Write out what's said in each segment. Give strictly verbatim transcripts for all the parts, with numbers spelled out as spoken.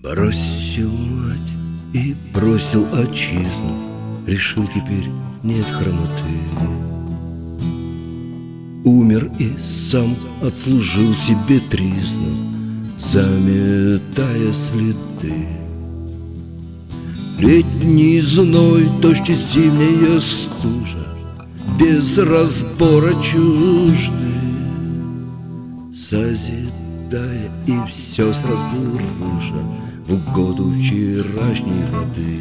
Бросил мать и бросил отчизну, решил теперь нет хромоты. Умер и сам отслужил себе тризну, заметая следы. Летний зной, дождь и зимняя стужа без разбора чужды, созидая и все сразу руша в угоду вчерашней воды.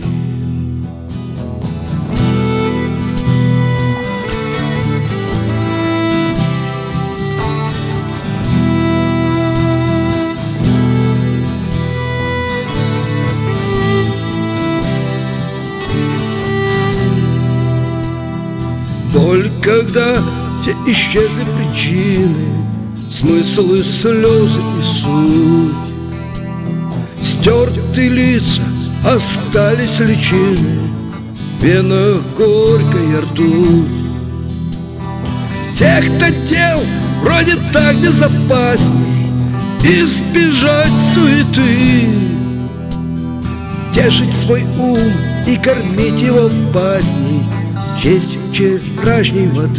Боль, когда те исчезли причины, смыслы, слезы и суть. Стерты лица, остались личины, в венах горькая ртуть. Всех-то дел вроде так безопасней избежать суеты, тешить свой ум и кормить его басней честь вчерашней воды.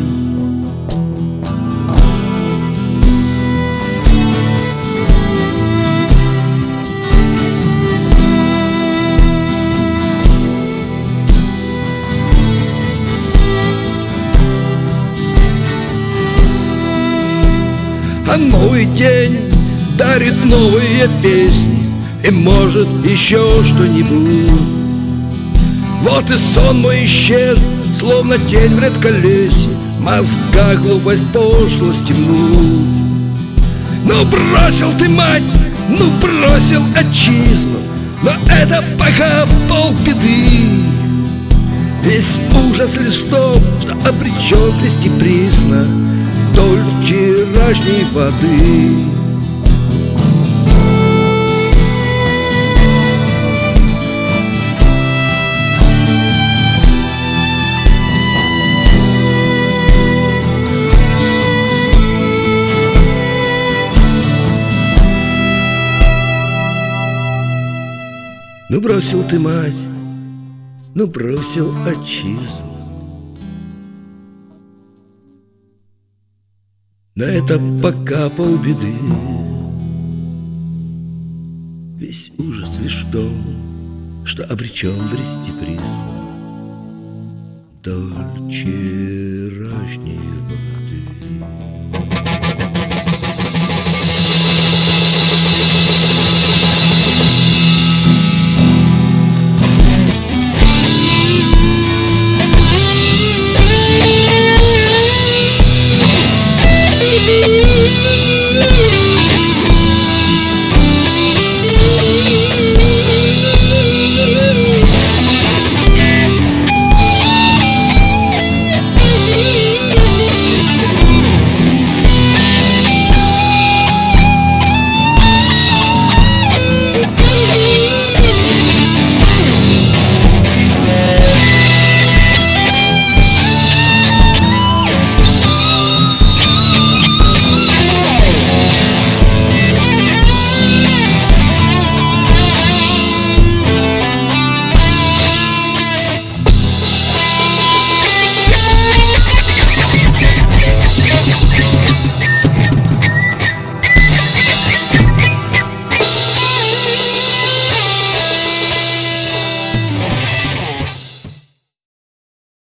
А новый день дарит новые песни и, может, еще что-нибудь. Вот и сон мой исчез, словно тень в редколесье, в мозгах глупость, пошлость, муть. Ну бросил ты, мать, ну бросил отчизну, но это пока полбеды. Весь ужас лишь в том, что обречен плести присно вдоль вчерашней воды. Ну бросил ты, мать, ну бросил отчизну, но это пока полбеды. Весь ужас лишь в том, что обречен брести присно вдоль вчерашней воды.